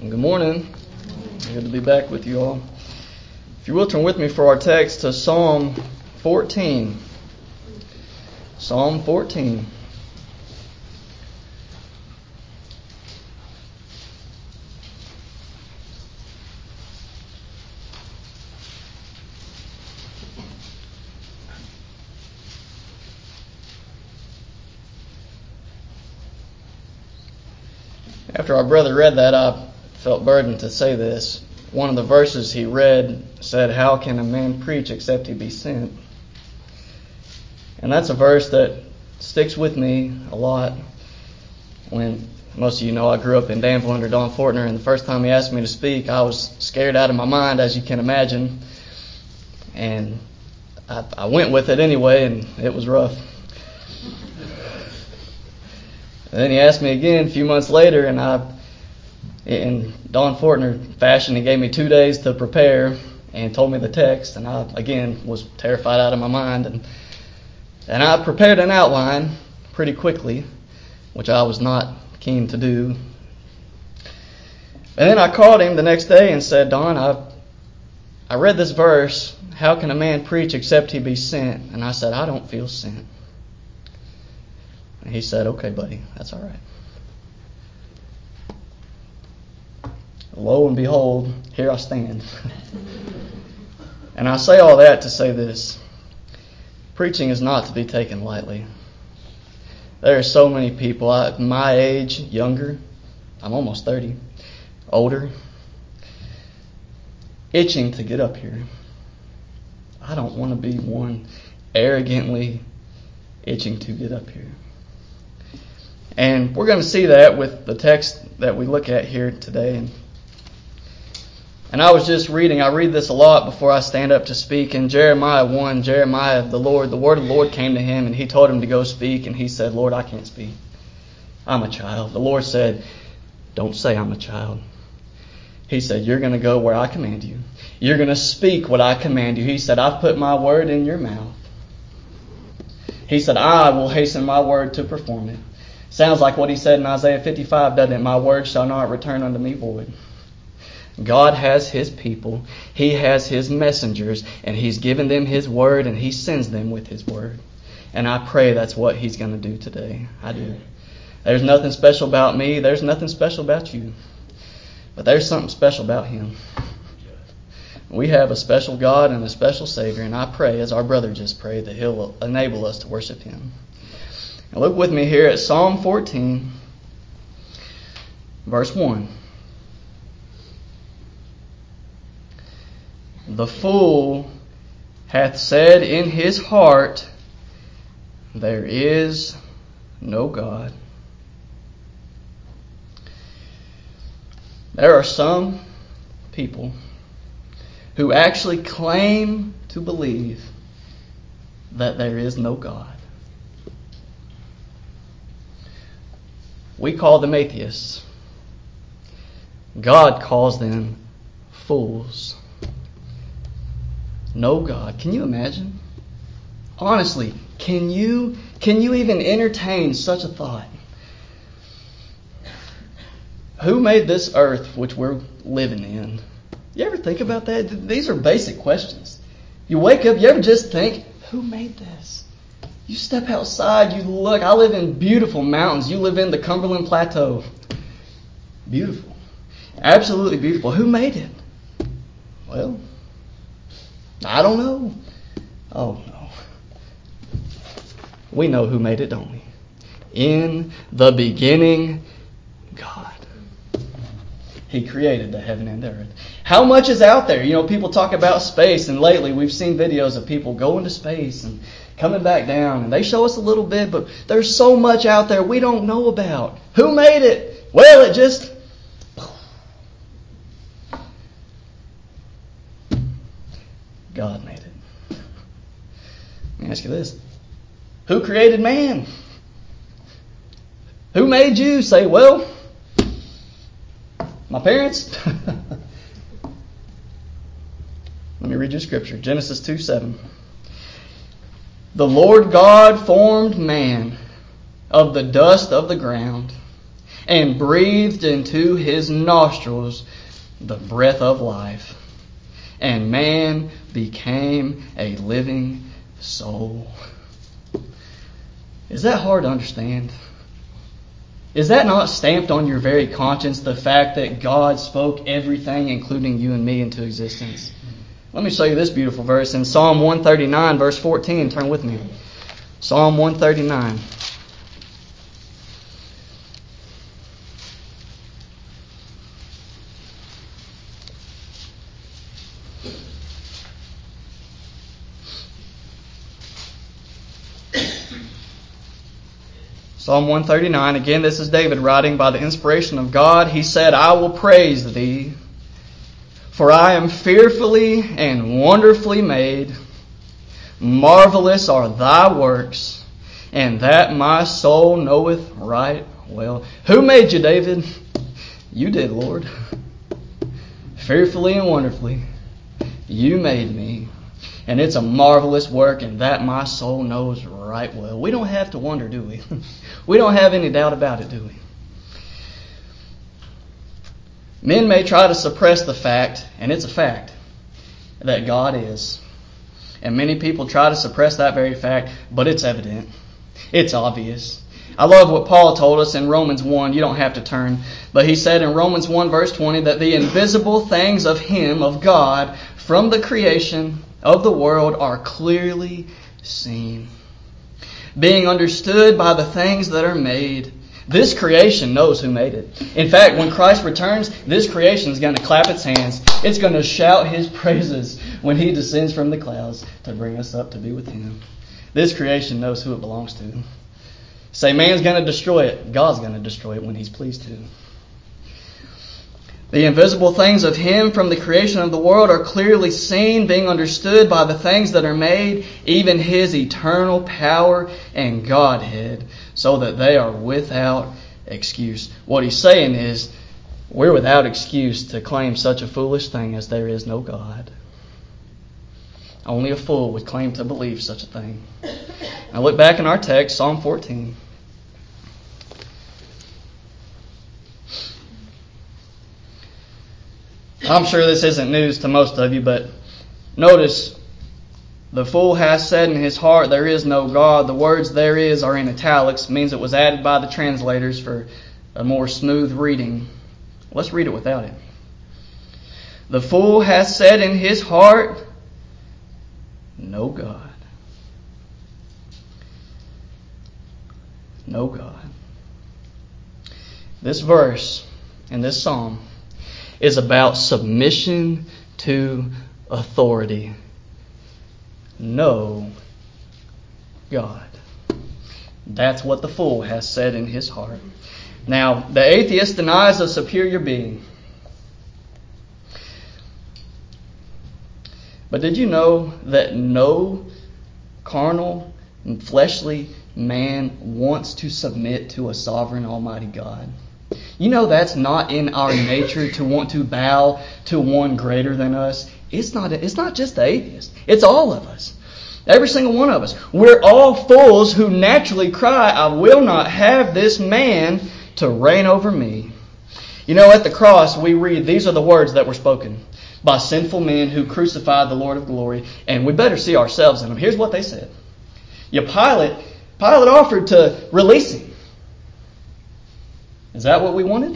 Good morning. Good to be back with you all. If you will, turn with me for our text to Psalm 14. Psalm 14. After our brother read that, I felt burdened to say this. One of the verses he read said, "How can a man preach except he be sent?" And that's a verse that sticks with me a lot. When most of you know, I grew up in Danville under Don Fortner, and the first time he asked me to speak, I was scared out of my mind, as you can imagine. And I went with it anyway, and it was rough. And then he asked me again a few months later, and in Don Fortner fashion, he gave me 2 days to prepare and told me the text, and I, again, was terrified out of my mind. And I prepared an outline pretty quickly, which I was not keen to do. And then I called him the next day and said, "Don, I read this verse, how can a man preach except he be sent?" And I said, "I don't feel sent." And he said, "Okay, buddy, that's all right." Lo and behold, here I stand. And I say all that to say this. Preaching is not to be taken lightly. There are so many people, my age, younger, I'm almost 30, older, itching to get up here. I don't want to be one arrogantly itching to get up here. And we're going to see that with the text that we look at here today. And I was just reading, I read this a lot before I stand up to speak. In Jeremiah 1, Jeremiah, the word of the Lord came to him and he told him to go speak. And he said, "Lord, I can't speak. I'm a child." The Lord said, "Don't say I'm a child." He said, "You're going to go where I command you. You're going to speak what I command you." He said, "I've put my word in your mouth." He said, "I will hasten my word to perform it." Sounds like what he said in Isaiah 55, doesn't it? "My word shall not return unto me void." God has His people. He has His messengers, and He's given them His word, and He sends them with His word. And I pray that's what He's going to do today. I do. There's nothing special about me. There's nothing special about you. But there's something special about Him. We have a special God and a special Savior, and I pray, as our brother just prayed, that He'll enable us to worship Him. Now look with me here at Psalm 14, verse 1. "The fool hath said in his heart, there is no God." There are some people who actually claim to believe that there is no God. We call them atheists. God calls them fools. No God. Can you imagine? Honestly, can you even entertain such a thought? Who made this earth which we're living in? You ever think about that? These are basic questions. You wake up, you ever just think, who made this? You step outside, you look. I live in beautiful mountains. You live in the Cumberland Plateau. Beautiful. Absolutely beautiful. Who made it? Well, I don't know. Oh, no. We know who made it, don't we? In the beginning, God. He created the heaven and the earth. How much is out there? You know, people talk about space, and lately we've seen videos of people going to space and coming back down, and they show us a little bit, but there's so much out there we don't know about. Who made it? Well, it just... God made it. Let me ask you this. Who created man? Who made you? Say, well, my parents. Let me read you scripture. Genesis 2:7. "The Lord God formed man of the dust of the ground and breathed into his nostrils the breath of life. And man became a living soul. Is that hard to understand? Is that not stamped on your very conscience, the fact that God spoke everything, including you and me, into existence? Let me show you this beautiful verse in Psalm 139, verse 14. Turn with me. Psalm 139. Psalm 139, again, this is David writing by the inspiration of God. He said, I will praise thee, for I am fearfully and wonderfully made. Marvelous are thy works, and that my soul knoweth right well. Who made you, David? You did, Lord. Fearfully and wonderfully, you made me. And it's a marvelous work, and that my soul knows right well. We don't have to wonder, do we? We don't have any doubt about it, do we? Men may try to suppress the fact, and it's a fact, that God is. And many people try to suppress that very fact, but it's evident. It's obvious. I love what Paul told us in Romans 1. You don't have to turn. But he said in Romans 1 verse 20 that the invisible things of Him, of God, from the creation of the world are clearly seen, being understood by the things that are made. This creation knows who made it. In fact, when Christ returns, this creation is going to clap its hands. It's going to shout His praises when He descends from the clouds to bring us up to be with Him. This creation knows who it belongs to. Say, man's going to destroy it. God's going to destroy it when He's pleased to. The invisible things of Him from the creation of the world are clearly seen, being understood by the things that are made, even His eternal power and Godhead, so that they are without excuse. What he's saying is, we're without excuse to claim such a foolish thing as there is no God. Only a fool would claim to believe such a thing. Now look back in our text, Psalm 14. I'm sure this isn't news to most of you, but notice, the fool has said in his heart, there is no God. The words there is are in italics. It means it was added by the translators for a more smooth reading. Let's read it without it. The fool has said in his heart, no God. No God. This verse in this psalm is about submission to authority. No God. That's what the fool has said in his heart. Now, the atheist denies a superior being. But did you know that no carnal and fleshly man wants to submit to a sovereign almighty God? You know that's not in our nature to want to bow to one greater than us. It's not just the atheist. It's all of us. Every single one of us. We're all fools who naturally cry, I will not have this man to reign over me. You know, at the cross we read, these are the words that were spoken by sinful men who crucified the Lord of glory, and we better see ourselves in them. Here's what they said. Pilate offered to release Him. Is that what we wanted?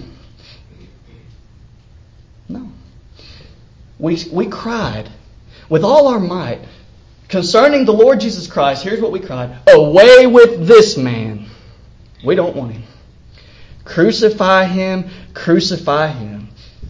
No. We cried with all our might concerning the Lord Jesus Christ. Here's what we cried. Away with this man. We don't want Him. Crucify Him. Crucify Him.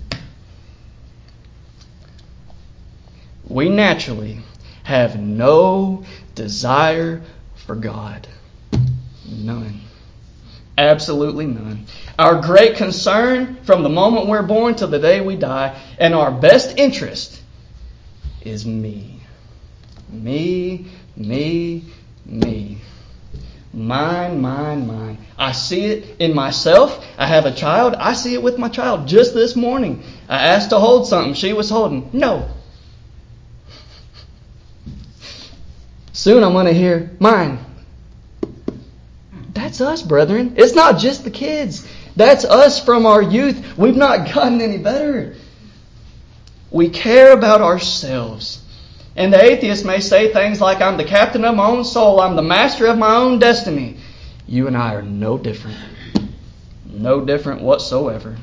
We naturally have no desire for God. None. Absolutely none. Our great concern from the moment we're born till the day we die, and our best interest is me. Me, me, me. Mine, mine, mine. I see it in myself. I have a child. I see it with my child. Just this morning, I asked to hold something. She was holding. No. Soon I'm going to hear, mine. That's us, brethren. It's not just the kids. That's us from our youth. We've not gotten any better. We care about ourselves. And the atheist may say things like, I'm the captain of my own soul. I'm the master of my own destiny. You and I are no different. No different whatsoever.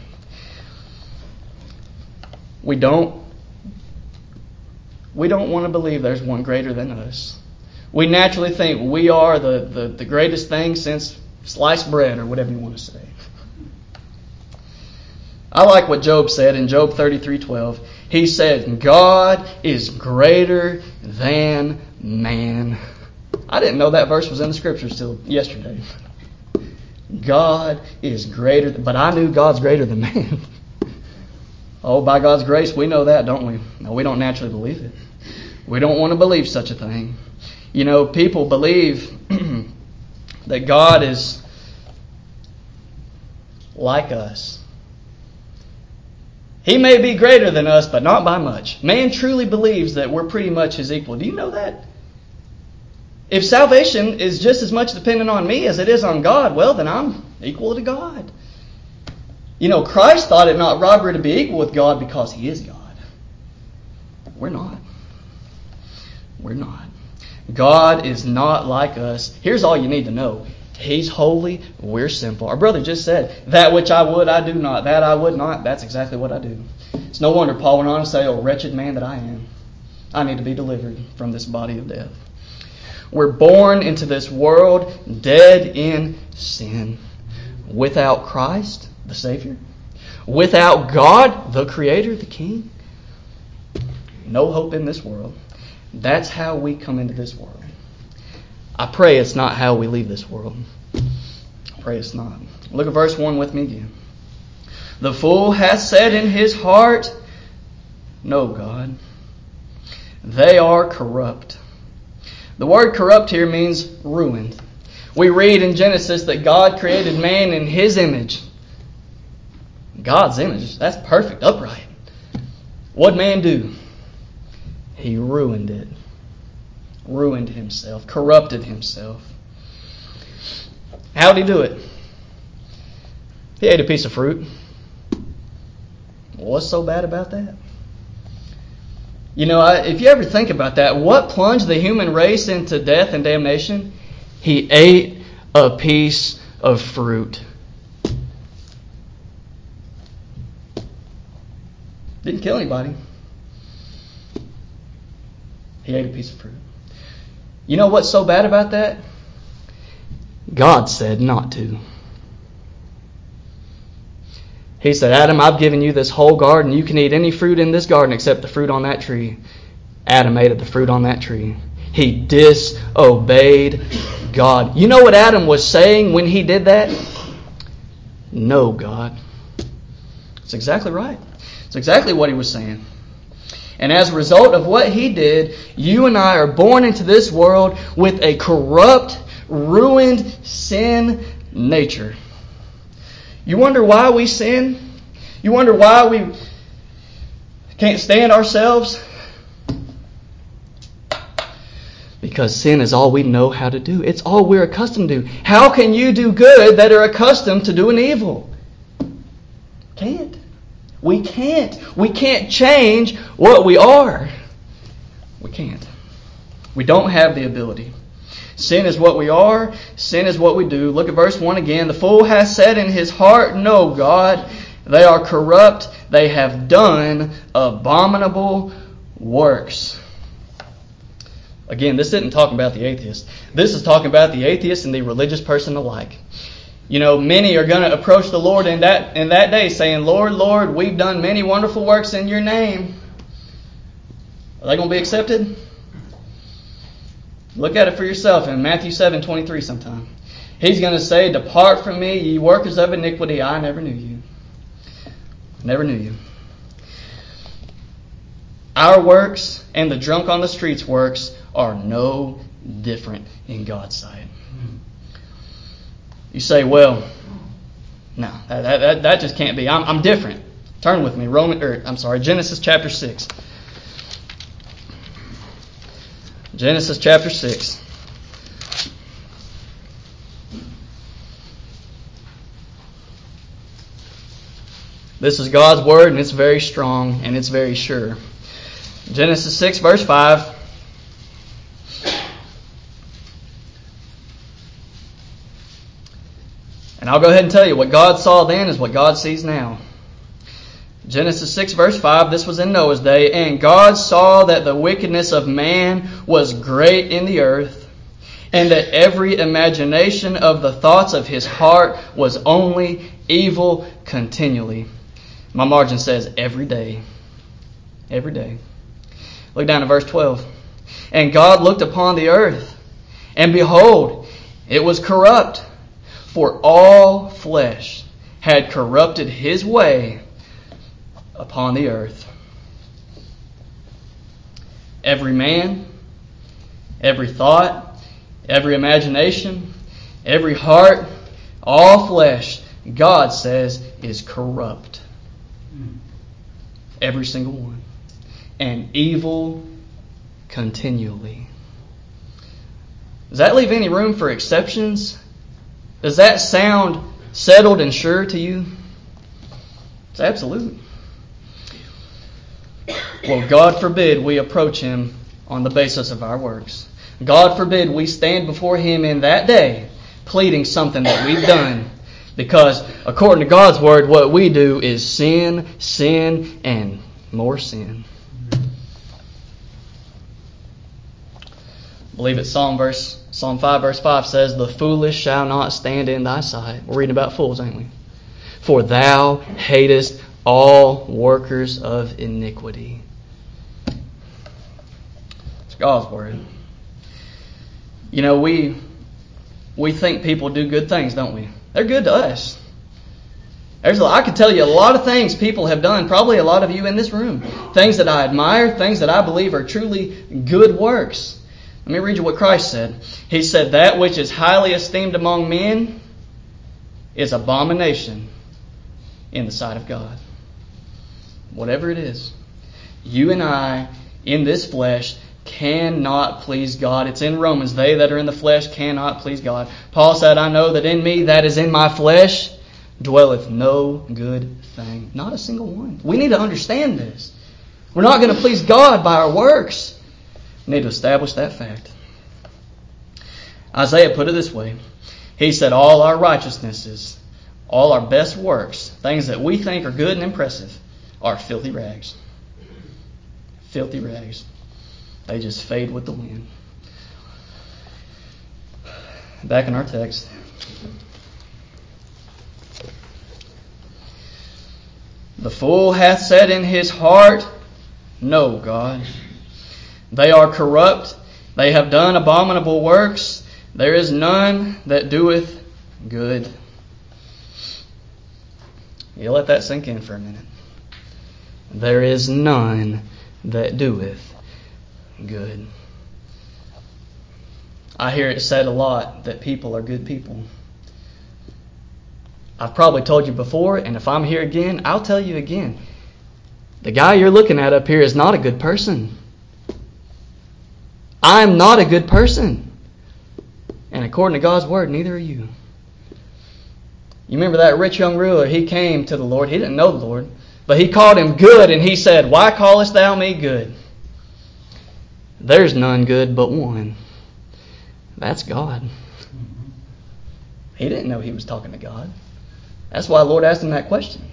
We don't want to believe there's one greater than us. We naturally think we are the greatest thing since sliced bread, or whatever you want to say. I like what Job said in Job 33:12. He said, God is greater than man. I didn't know that verse was in the Scriptures till yesterday. God is greater, but I knew God's greater than man. Oh, by God's grace, we know that, don't we? No, we don't naturally believe it. We don't want to believe such a thing. You know, people believe that God is like us. He may be greater than us, but not by much. Man truly believes that we're pretty much His equal. Do you know that? If salvation is just as much dependent on me as it is on God, well, then I'm equal to God. You know, Christ thought it not robbery to be equal with God because He is God. We're not. We're not. God is not like us. Here's all you need to know. He's holy, we're simple. Our brother just said, that which I would, I do not. That I would not, that's exactly what I do. It's no wonder Paul went on to say, oh, wretched man that I am. I need to be delivered from this body of death. We're born into this world dead in sin. Without Christ, the Savior. Without God, the Creator, the King. No hope in this world. That's how we come into this world. I pray it's not how we leave this world. I pray it's not. Look at verse 1 with me again. The fool hath said in his heart, no God. They are corrupt. The word corrupt here means ruined. We read in Genesis that God created man in His image. God's image, that's perfect, upright. What'd man do? He ruined it. Ruined himself, corrupted himself. How did he do it? He ate a piece of fruit. What's so bad about that? You know, if you ever think about that, what plunged the human race into death and damnation? He ate a piece of fruit. Didn't kill anybody. He ate a piece of fruit. You know what's so bad about that? God said not to. He said, Adam, I've given you this whole garden. You can eat any fruit in this garden except the fruit on that tree. Adam ate of the fruit on that tree. He disobeyed God. You know what Adam was saying when he did that? No, God. It's exactly right. It's exactly what he was saying. And as a result of what he did, you and I are born into this world with a corrupt, ruined, sin nature. You wonder why we sin? You wonder why we can't stand ourselves? Because sin is all we know how to do. It's all we're accustomed to. How can you do good that are accustomed to doing evil? Can't. We can't. We can't change what we are. We can't. We don't have the ability. Sin is what we are. Sin is what we do. Look at verse 1 again. The fool hath said in his heart, no, God. They are corrupt. They have done abominable works. Again, this isn't talking about the atheist. This is talking about the atheist and the religious person alike. You know, many are going to approach the Lord in that day saying, Lord, Lord, we've done many wonderful works in your name. Are they going to be accepted? Look at it for yourself in Matthew 7:23 sometime. He's going to say, depart from me, ye workers of iniquity, I never knew you. Never knew you. Our works and the drunk on the streets works are no different in God's sight. You say, well, no, that just can't be. I'm different. Turn with me, Genesis chapter 6. Genesis chapter 6. This is God's Word, and it's very strong, and it's very sure. Genesis 6, verse 5. And I'll go ahead and tell you, what God saw then is what God sees now. Genesis 6, verse 5, this was in Noah's day. And God saw that the wickedness of man was great in the earth, and that every imagination of the thoughts of his heart was only evil continually. My margin says every day. Every day. Look down at verse 12. And God looked upon the earth, and behold, it was corrupt, for all flesh had corrupted his way upon the earth. Every man, every thought, every imagination, every heart, all flesh, God says, is corrupt. Every single one. And evil continually. Does that leave any room for exceptions? Does that sound settled and sure to you? It's absolute. Well, God forbid we approach Him on the basis of our works. God forbid we stand before Him in that day pleading something that we've done. Because according to God's Word, what we do is sin, sin, and more sin. I believe it's Psalm 5 verse 5 says, the foolish shall not stand in thy sight. We're reading about fools, ain't we? For thou hatest all workers of iniquity. It's God's Word. You know, we think people do good things, don't we? They're good to us. I could tell you a lot of things people have done, probably a lot of you in this room. Things that I admire, things that I believe are truly good works. Let me read you what Christ said. He said, that which is highly esteemed among men is abomination in the sight of God. Whatever it is. You and I, in this flesh, cannot please God. It's in Romans. They that are in the flesh cannot please God. Paul said, I know that in me, that is in my flesh, dwelleth no good thing. Not a single one. We need to understand this. We're not going to please God by our works. We need to establish that fact. Isaiah put it this way. He said, all our righteousnesses, all our best works, things that we think are good and impressive, are filthy rags. Filthy rags. They just fade with the wind. Back in our text. The fool hath said in his heart, no, God. They are corrupt. They have done abominable works. There is none that doeth good. You let that sink in for a minute. There is none that doeth good. I hear it said a lot that people are good people. I've probably told you before, and if I'm here again, I'll tell you again. The guy you're looking at up here is not a good person. I'm not a good person. And according to God's Word, neither are you. You remember that rich young ruler? He came to the Lord. He didn't know the Lord. But he called him good, and he said, why callest thou me good? There's none good but one. That's God. He didn't know he was talking to God. That's why the Lord asked him that question.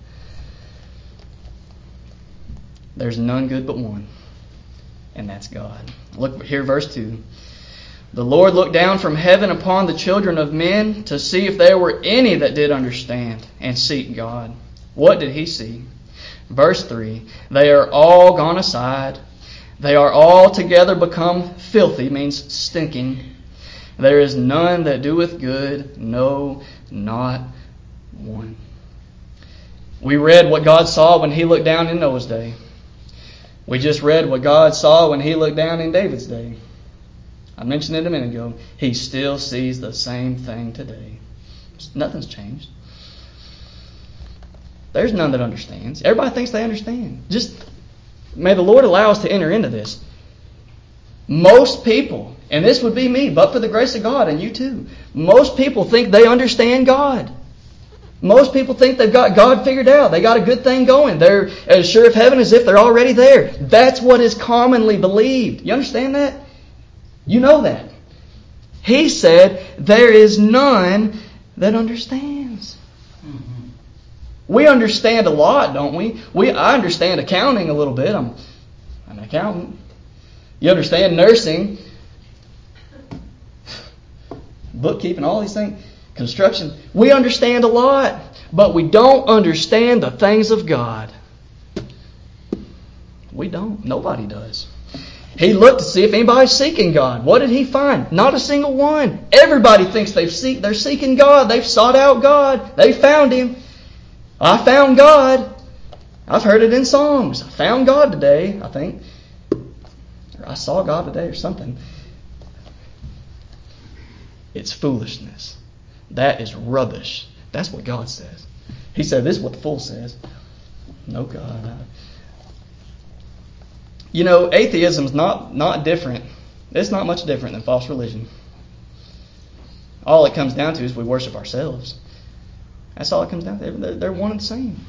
There's none good but one. And that's God. Look here, verse 2. The Lord looked down from heaven upon the children of men to see if there were any that did understand and seek God. What did He see? Verse 3. They are all gone aside. They are all together become filthy, means stinking. There is none that doeth good, no, not one. We read what God saw when He looked down in Noah's day. We just read what God saw when He looked down in David's day. I mentioned it a minute ago. He still sees the same thing today. Nothing's changed. There's none that understands. Everybody thinks they understand. Just may the Lord allow us to enter into this. Most people, and this would be me, but for the grace of God, and you too, most people think they understand God. Most people think they've got God figured out. They got a good thing going. They're as sure of heaven as if they're already there. That's what is commonly believed. You understand that? You know that. He said, there is none that understands. Mm-hmm. We understand a lot, don't we? I understand accounting a little bit. I'm an accountant. You understand nursing, bookkeeping, all these things. Construction. We understand a lot, but we don't understand the things of God. We don't. Nobody does. He looked to see if anybody's seeking God. What did he find? Not a single one. Everybody thinks they're seeking God. They've sought out God. They found Him. I found God. I've heard it in songs. I found God today, I think. Or I saw God today or something. It's foolishness. That is rubbish. That's what God says. He said, this is what the fool says. No God. You know, atheism is not different. It's not much different than false religion. All it comes down to is we worship ourselves. That's all it comes down to. They're one and the same.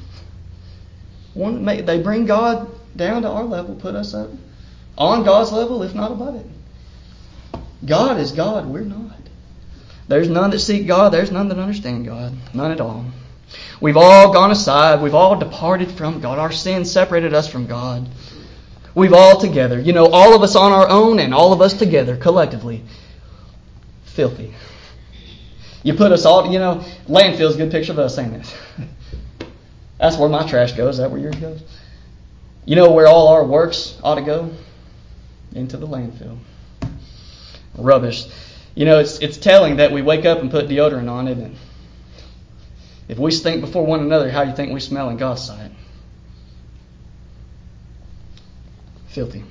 They bring God down to our level, put us up on God's level, if not above it. God is God. We're not. There's none that seek God. There's none that understand God. None at all. We've all gone aside. We've all departed from God. Our sin separated us from God. We've all together. You know, all of us on our own and all of us together, collectively. Filthy. You put us all, landfill's a good picture of us, ain't it? That's where my trash goes. Is that where yours goes? You know where all our works ought to go? Into the landfill. Rubbish. You know, it's telling that we wake up and put deodorant on, isn't it? If we stink before one another, how do you think we smell in God's sight? Filthy.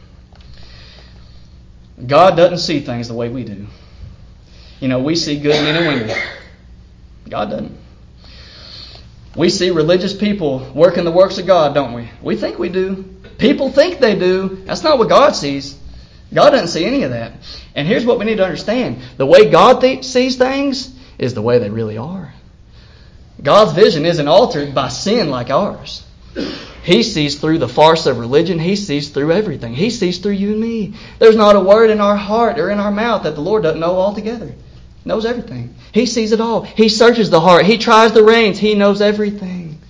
God doesn't see things the way we do. You know, we see good men and women. God doesn't. We see religious people working the works of God, don't we? We think we do. People think they do. That's not what God sees. God doesn't see any of that. And here's what we need to understand. The way God sees things is the way they really are. God's vision isn't altered by sin like ours. He sees through the farce of religion. He sees through everything. He sees through you and me. There's not a word in our heart or in our mouth that the Lord doesn't know altogether. He knows everything. He sees it all. He searches the heart. He tries the reins. He knows everything.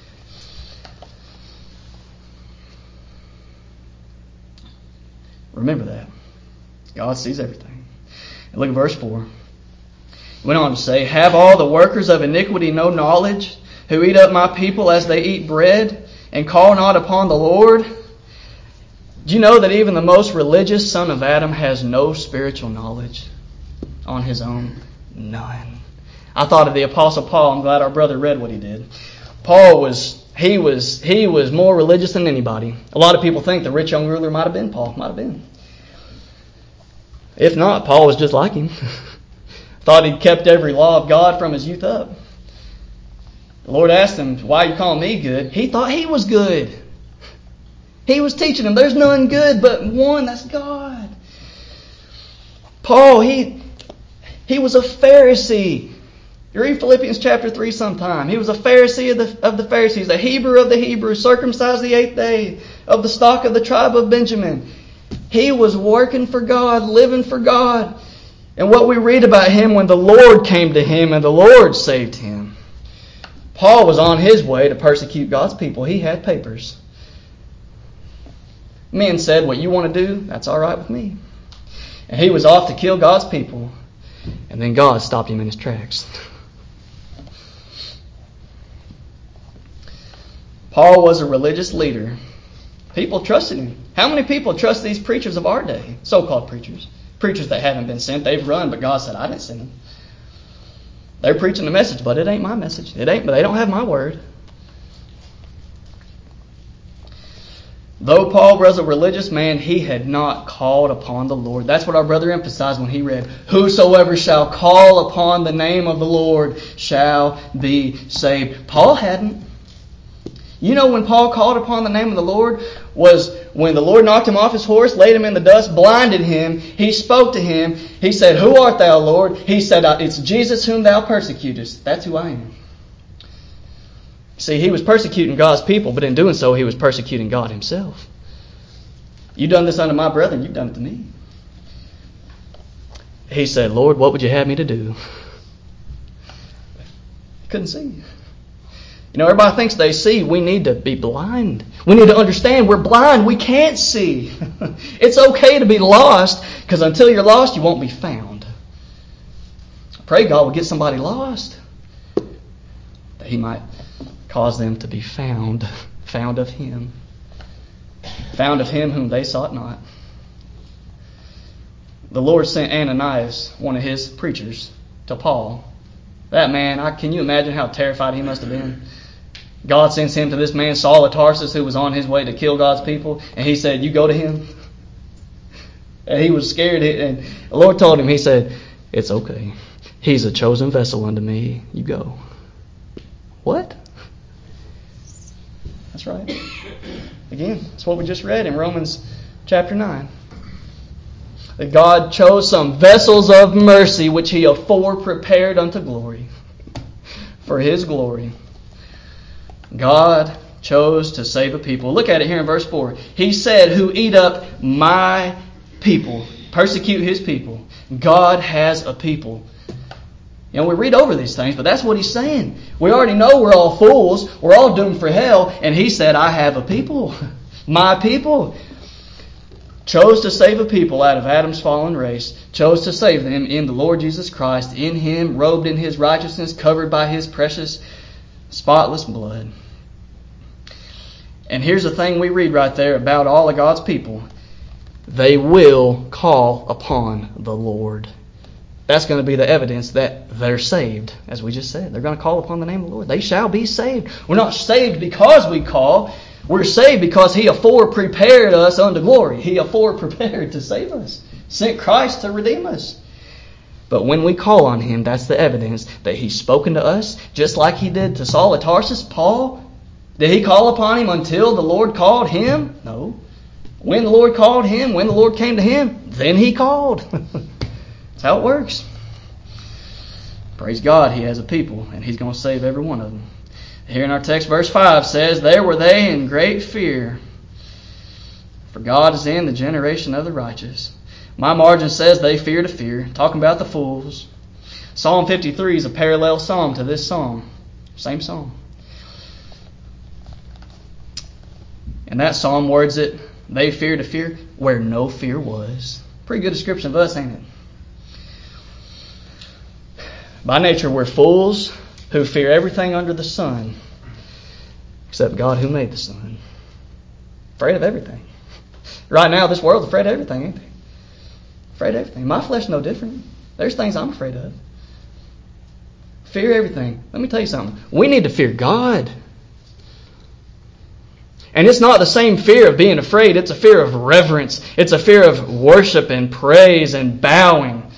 Remember that. God sees everything. And look at verse 4. He went on to say, have all the workers of iniquity no knowledge, who eat up my people as they eat bread, and call not upon the Lord? Do you know that even the most religious son of Adam has no spiritual knowledge on his own? None. I thought of the Apostle Paul. I'm glad our brother read what he did. Paul was more religious than anybody. A lot of people think the rich young ruler might have been Paul. Might have been. If not, Paul was just like him. Thought he'd kept every law of God from his youth up. The Lord asked him, why are you calling me good? He thought he was good. He was teaching him there's none good but one, that's God. Paul, he was a Pharisee. You read Philippians chapter 3 sometime. He was a Pharisee of the Pharisees, a Hebrew of the Hebrews, circumcised the 8th day, of the stock of the tribe of Benjamin. He was working for God, living for God. And what we read about him when the Lord came to him and the Lord saved him. Paul was on his way to persecute God's people. He had papers. Men said, what you want to do, that's all right with me. And he was off to kill God's people. And then God stopped him in his tracks. Paul was a religious leader. People trusted him. How many people trust these preachers of our day? So-called preachers. Preachers that haven't been sent. They've run, but God said, I didn't send them. They're preaching the message, but it ain't my message. But they don't have my word. Though Paul was a religious man, he had not called upon the Lord. That's what our brother emphasized when he read, whosoever shall call upon the name of the Lord shall be saved. Paul hadn't. You know when Paul called upon the name of the Lord was when the Lord knocked him off his horse, laid him in the dust, blinded him. He spoke to him. He said, who art thou, Lord? He said, it's Jesus whom thou persecutest. That's who I am. See, he was persecuting God's people, but in doing so, he was persecuting God himself. You done this unto my brethren, you've done it to me. He said, Lord, what would you have me to do? He couldn't see. You know, everybody thinks they see. We need to be blind. We need to understand we're blind. We can't see. It's okay to be lost, because until you're lost, you won't be found. I pray God will get somebody lost, that He might cause them to be found of Him. Found of Him whom they sought not. The Lord sent Ananias, one of His preachers, to Paul. That man, can you imagine how terrified he must have been? God sends him to this man, Saul of Tarsus, who was on his way to kill God's people. And he said, you go to him. And he was scared. And the Lord told him, He said, it's okay. He's a chosen vessel unto me. You go. What? That's right. Again, that's what we just read in Romans chapter 9. That God chose some vessels of mercy which He afore prepared unto glory. For His glory. God chose to save a people. Look at it here in verse 4. He said, who eat up my people. Persecute His people. God has a people. You know, we read over these things, but that's what He's saying. We already know we're all fools. We're all doomed for hell. And He said, I have a people. My people. Chose to save a people out of Adam's fallen race. Chose to save them in the Lord Jesus Christ. In Him, robed in His righteousness, covered by His precious, spotless blood. And here's the thing we read right there about all of God's people. They will call upon the Lord. That's going to be the evidence that they're saved. As we just said, they're going to call upon the name of the Lord. They shall be saved. We're not saved because we call. We're saved because He afore prepared us unto glory. He afore prepared to save us. Sent Christ to redeem us. But when we call on Him, that's the evidence that He's spoken to us, just like He did to Saul of Tarsus. Paul, did he call upon Him until the Lord called him? No. When the Lord called him, when the Lord came to him, then he called. That's how it works. Praise God, He has a people, and He's going to save every one of them. Here in our text, verse 5 says, there were they in great fear, for God is in the generation of the righteous. My margin says they fear to fear, talking about the fools. Psalm 53 is a parallel psalm to this psalm. Same psalm. And that psalm words it, they fear to fear, where no fear was. Pretty good description of us, ain't it? By nature, we're fools who fear everything under the sun, except God who made the sun. Afraid of everything. Right now, this world's afraid of everything, ain't they? Afraid of everything. My flesh no different. There's things I'm afraid of. Fear everything. Let me tell you something. We need to fear God. And it's not the same fear of being afraid. It's a fear of reverence. It's a fear of worship and praise and bowing.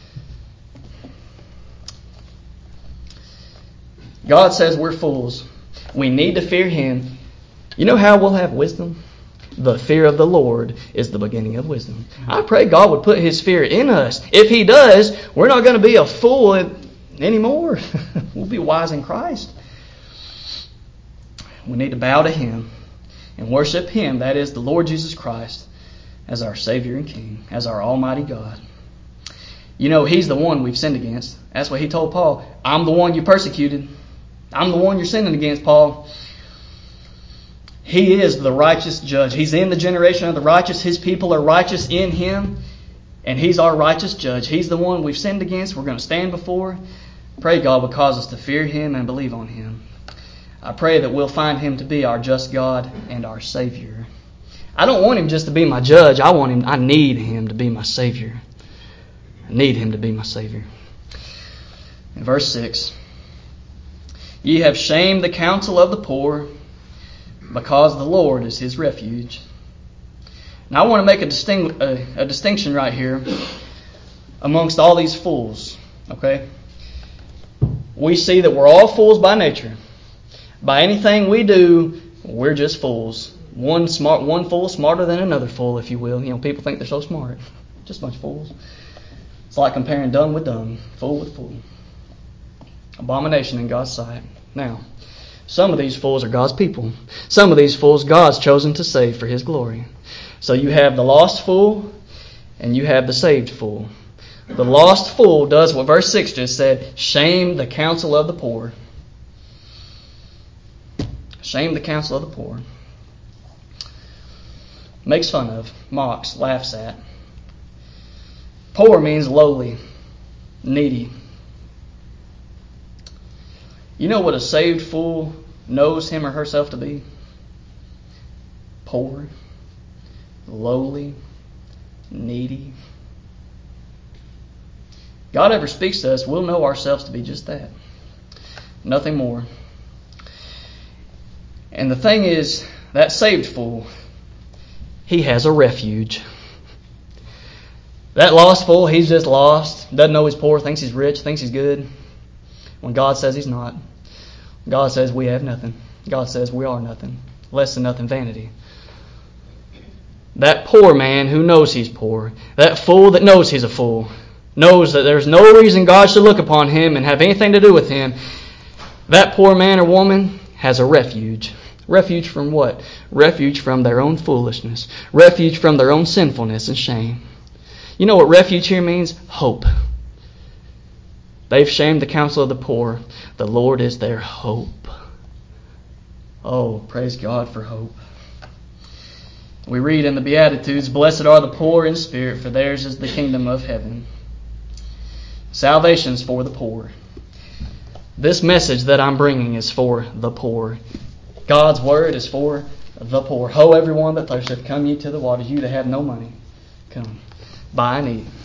God says we're fools. We need to fear Him. You know how we'll have wisdom? The fear of the Lord is the beginning of wisdom. I pray God would put His fear in us. If He does, we're not going to be a fool anymore. We'll be wise in Christ. We need to bow to Him and worship Him, that is the Lord Jesus Christ, as our Savior and King, as our Almighty God. You know, He's the one we've sinned against. That's what He told Paul. I'm the one you persecuted. I'm the one you're sinning against, Paul. He is the righteous judge. He's in the generation of the righteous. His people are righteous in Him. And He's our righteous judge. He's the one we've sinned against. We're going to stand before. Pray God will cause us to fear Him and believe on Him. I pray that we'll find Him to be our just God and our Savior. I don't want Him just to be my judge. I need Him to be my Savior. I need Him to be my Savior. In verse 6, ye have shamed the counsel of the poor, because the Lord is his refuge. Now I want to make a distinction right here amongst all these fools. Okay? We see that we're all fools by nature. By anything we do, we're just fools. One fool smarter than another fool, if you will. You know, people think they're so smart. Just a bunch of fools. It's like comparing dumb with dumb, fool with fool. Abomination in God's sight. Now, Some of these fools are God's people. Some of these fools God's chosen to save for His glory. So you have the lost fool and you have the saved fool. The lost fool does what verse 6 just said, shame the counsel of the poor. Shame the counsel of the poor. Makes fun of, mocks, laughs at. Poor means lowly, needy. You know what a saved fool knows him or herself to be? Poor, lowly, needy. God ever speaks to us, we'll know ourselves to be just that. Nothing more. And the thing is, that saved fool, he has a refuge. That lost fool, he's just lost, doesn't know he's poor, thinks he's rich, thinks he's good. When God says He's not. God says we have nothing. God says we are nothing. Less than nothing, vanity. That poor man who knows he's poor, that fool that knows he's a fool, knows that there's no reason God should look upon him and have anything to do with him, that poor man or woman has a refuge. Refuge from what? Refuge from their own foolishness. Refuge from their own sinfulness and shame. You know what refuge here means? Hope. They've shamed the counsel of the poor. The Lord is their hope. Oh, praise God for hope. We read in the Beatitudes, blessed are the poor in spirit, for theirs is the kingdom of heaven. Salvation's for the poor. This message that I'm bringing is for the poor. God's word is for the poor. Ho, everyone that thirsteth, come ye to the waters. You that have no money, come, buy and eat.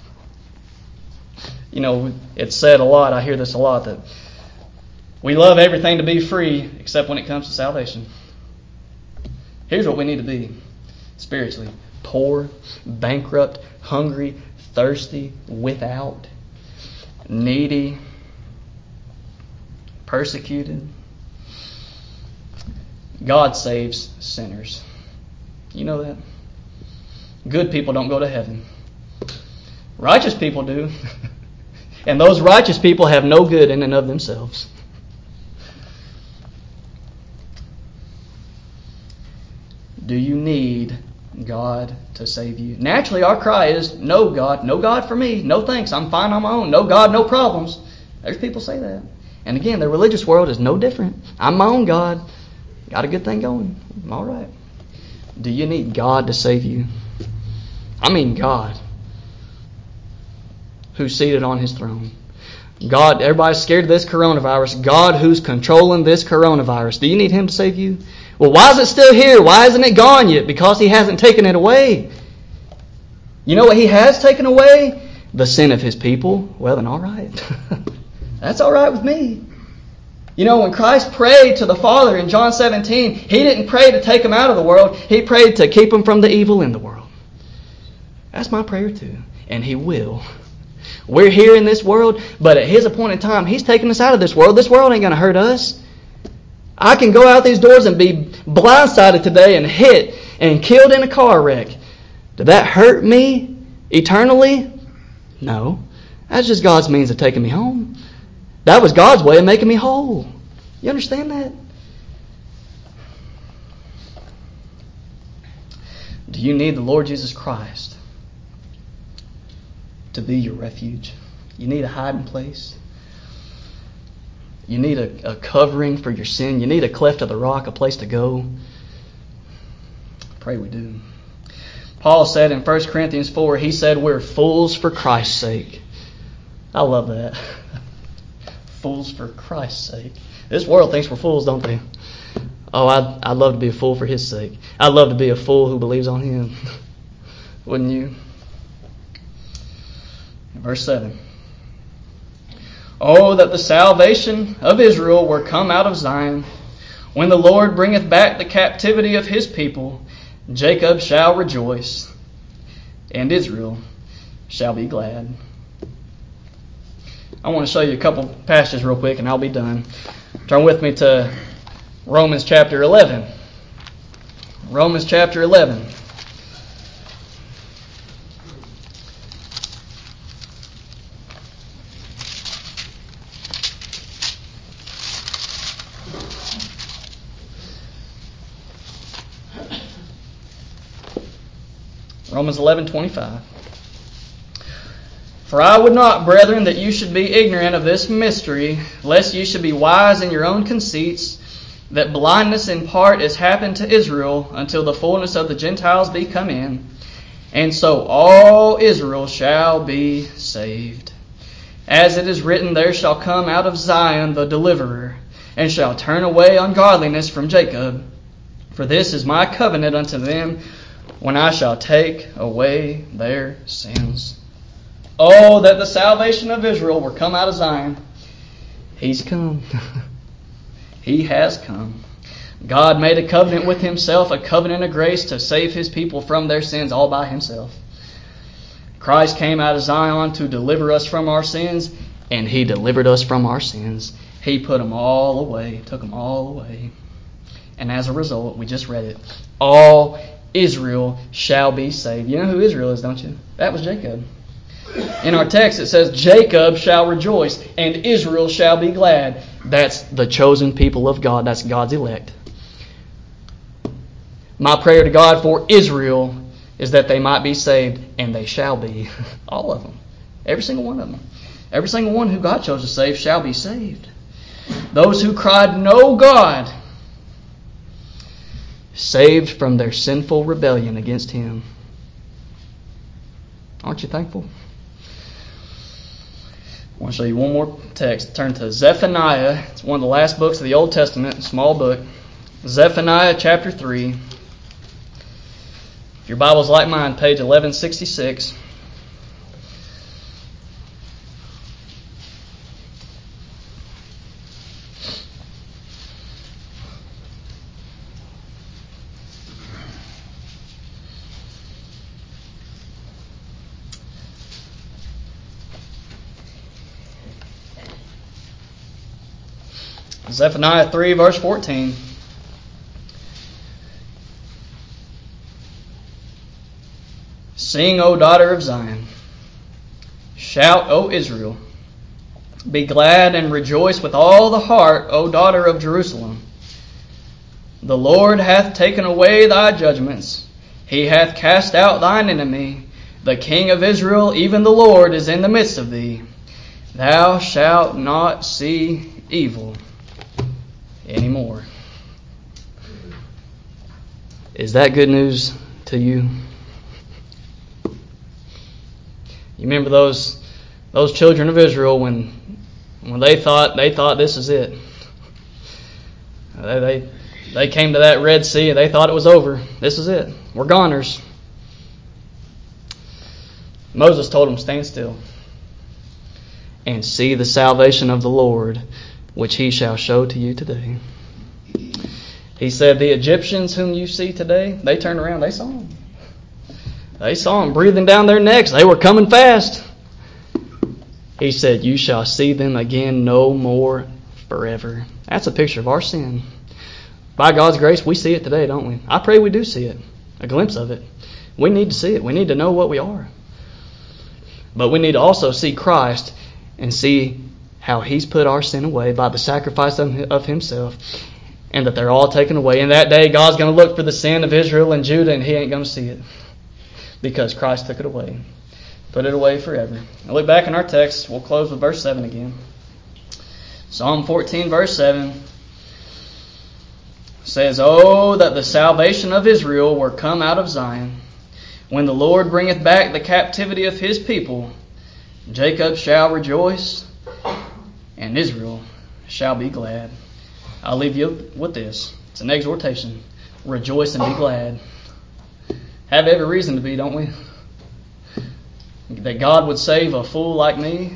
You know, it's said a lot, I hear this a lot, that we love everything to be free except when it comes to salvation. Here's what we need to be spiritually. Poor, bankrupt, hungry, thirsty, without, needy, persecuted. God saves sinners. You know that? Good people don't go to heaven. Righteous people do. And those righteous people have no good in and of themselves. Do you need God to save you? Naturally, our cry is, no God. No God for me. No thanks. I'm fine on my own. No God, no problems. There's people say that. And again, the religious world is no different. I'm my own God. Got a good thing going. I'm all right. Do you need God to save you? I mean God, who's seated on His throne. God, everybody's scared of this coronavirus. God who's controlling this coronavirus. Do you need Him to save you? Well, why is it still here? Why isn't it gone yet? Because He hasn't taken it away. You know what He has taken away? The sin of His people. Well, then all right. That's all right with me. You know, when Christ prayed to the Father in John 17, He didn't pray to take them out of the world. He prayed to keep them from the evil in the world. That's my prayer too. And He will. We're here in this world, but at His appointed time, He's taking us out of this world. This world ain't going to hurt us. I can go out these doors and be blindsided today and hit and killed in a car wreck. Did that hurt me eternally? No. That's just God's means of taking me home. That was God's way of making me whole. You understand that? Do you need the Lord Jesus Christ to be your refuge? You need a hiding place. You need a covering for your sin. You need a cleft of the rock, a place to go. Pray we do. Paul said in 1 Corinthians 4, he said, we're fools for Christ's sake. I love that. Fools for Christ's sake. This world thinks we're fools, don't they? Oh, I'd love to be a fool for His sake. I'd love to be a fool who believes on Him. Wouldn't you? Verse 7. Oh, that the salvation of Israel were come out of Zion. When the Lord bringeth back the captivity of His people, Jacob shall rejoice, and Israel shall be glad. I want to show you a couple passages real quick and I'll be done. Turn with me to Romans chapter 11. Romans chapter 11. Romans 11:25. For I would not, brethren, that you should be ignorant of this mystery, lest you should be wise in your own conceits, that blindness in part is happened to Israel until the fullness of the Gentiles be come in, and so all Israel shall be saved. As it is written, there shall come out of Zion the deliverer, and shall turn away ungodliness from Jacob. For this is my covenant unto them, when I shall take away their sins. Oh, that the salvation of Israel were come out of Zion. He's come. He has come. God made a covenant with Himself, a covenant of grace to save His people from their sins all by Himself. Christ came out of Zion to deliver us from our sins, and He delivered us from our sins. He put them all away, took them all away. And as a result, we just read it, all Israel shall be saved. You know who Israel is, don't you? That was Jacob. In our text it says, Jacob shall rejoice and Israel shall be glad. That's the chosen people of God. That's God's elect. My prayer to God for Israel is that they might be saved, and they shall be. All of them. Every single one of them. Every single one who God chose to save shall be saved. Those who cried, "No God," saved from their sinful rebellion against Him. Aren't you thankful? I want to show you one more text. Turn to Zephaniah. It's one of the last books of the Old Testament, a small book. Zephaniah chapter 3. If your Bible's like mine, page 1166. Zephaniah 3, verse 14. Sing, O daughter of Zion. Shout, O Israel. Be glad and rejoice with all the heart, O daughter of Jerusalem. The Lord hath taken away thy judgments. He hath cast out thine enemy. The King of Israel, even the Lord, is in the midst of thee. Thou shalt not see evil anymore. Is that good news to you? You remember those children of Israel when they thought this is it. They came to that Red Sea and they thought it was over. This is it. We're goners. Moses told them, stand still and see the salvation of the Lord, which He shall show to you today. He said, the Egyptians whom you see today, they turned around, they saw them. They saw them breathing down their necks. They were coming fast. He said, you shall see them again no more forever. That's a picture of our sin. By God's grace, we see it today, don't we? I pray we do see it, a glimpse of it. We need to see it. We need to know what we are. But we need to also see Christ and see how He's put our sin away by the sacrifice of Himself, and that they're all taken away. And that day, God's going to look for the sin of Israel and Judah, and He ain't going to see it because Christ took it away. Put it away forever. Now look back in our text. We'll close with verse 7 again. Psalm 14, verse 7 says, oh, that the salvation of Israel were come out of Zion. When the Lord bringeth back the captivity of His people, Jacob shall rejoice, and Israel shall be glad. I'll leave you with this. It's an exhortation. Rejoice and be glad. Have every reason to be, don't we? That God would save a fool like me.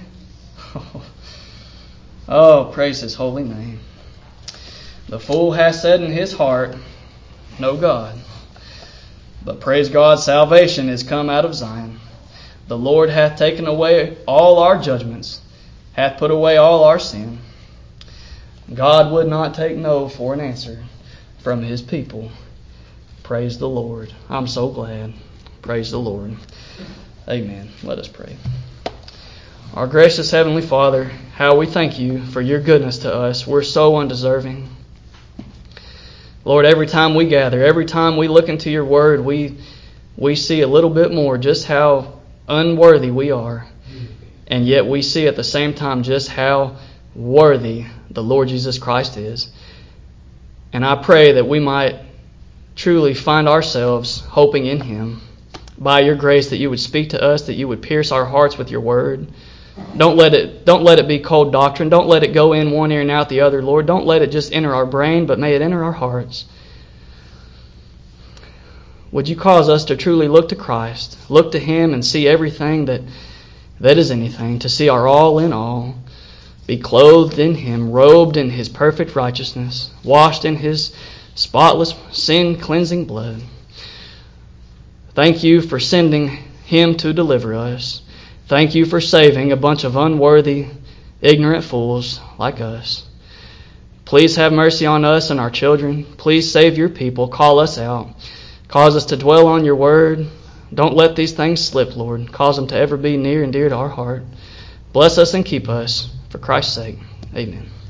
Oh, praise His holy name. The fool has said in his heart, no God. But praise God, salvation is come out of Zion. The Lord hath taken away all our judgments, hath put away all our sin. God would not take no for an answer from His people. Praise the Lord. I'm so glad. Praise the Lord. Amen. Let us pray. Our gracious Heavenly Father, how we thank You for Your goodness to us. We're so undeserving. Lord, every time we gather, every time we look into Your Word, we we see a little bit more just how unworthy we are. And yet we see at the same time just how worthy the Lord Jesus Christ is. And I pray that we might truly find ourselves hoping in Him. By your grace, that you would speak to us, that you would pierce our hearts with your word. Don't let it be cold doctrine. Don't let it go in one ear and out the other, Lord. Don't let it just enter our brain, but may it enter our hearts. Would you cause us to truly look to Christ, look to Him and see everything that is anything, to see our all in all, be clothed in Him, robed in His perfect righteousness, washed in His spotless, sin-cleansing blood. Thank you for sending Him to deliver us. Thank you for saving a bunch of unworthy, ignorant fools like us. Please have mercy on us and our children. Please save your people. Call us out. Cause us to dwell on your word. Don't let these things slip, Lord. Cause them to ever be near and dear to our heart. Bless us and keep us. For Christ's sake, amen.